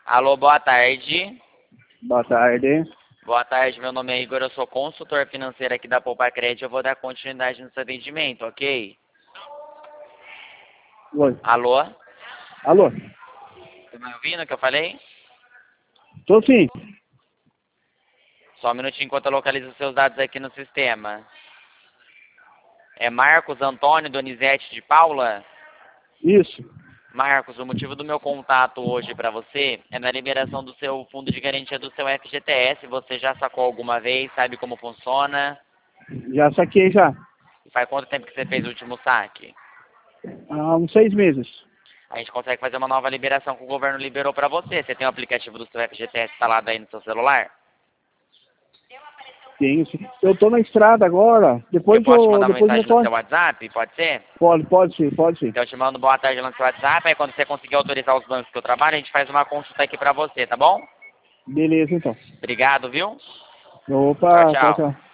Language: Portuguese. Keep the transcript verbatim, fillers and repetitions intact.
Alô, boa tarde. Boa tarde. Boa tarde, meu nome é Igor, eu sou consultor financeiro aqui da Poupa Crédito, eu vou dar continuidade no seu atendimento, ok? Oi. Alô? Alô? Tá me ouvindo o que eu falei? Tô sim. Só um minutinho enquanto eu localizo os seus dados aqui no sistema. É Marcos Antônio Donizete de Paula? Isso. Marcos, o motivo do meu contato hoje para você é na liberação do seu fundo de garantia do seu F G T S. Você já sacou alguma vez? Sabe como funciona? Já saquei já. Faz quanto tempo que você fez o último saque? Há uns seis meses. A gente consegue fazer uma nova liberação que o governo liberou para você. Você tem o aplicativo do seu F G T S instalado aí no seu celular? Tenho sim. Eu tô na estrada agora. Depois Eu posso te eu, mandar uma depois eu mensagem no seu retorno. WhatsApp? Pode ser? Pode, pode sim, pode sim. Então eu te mando boa tarde lá no seu WhatsApp. Aí quando você conseguir autorizar os bancos que eu trabalho, a gente faz uma consulta aqui para você, tá bom? Beleza então. Obrigado, viu? Tchau, Opa, tchau, tchau. tchau.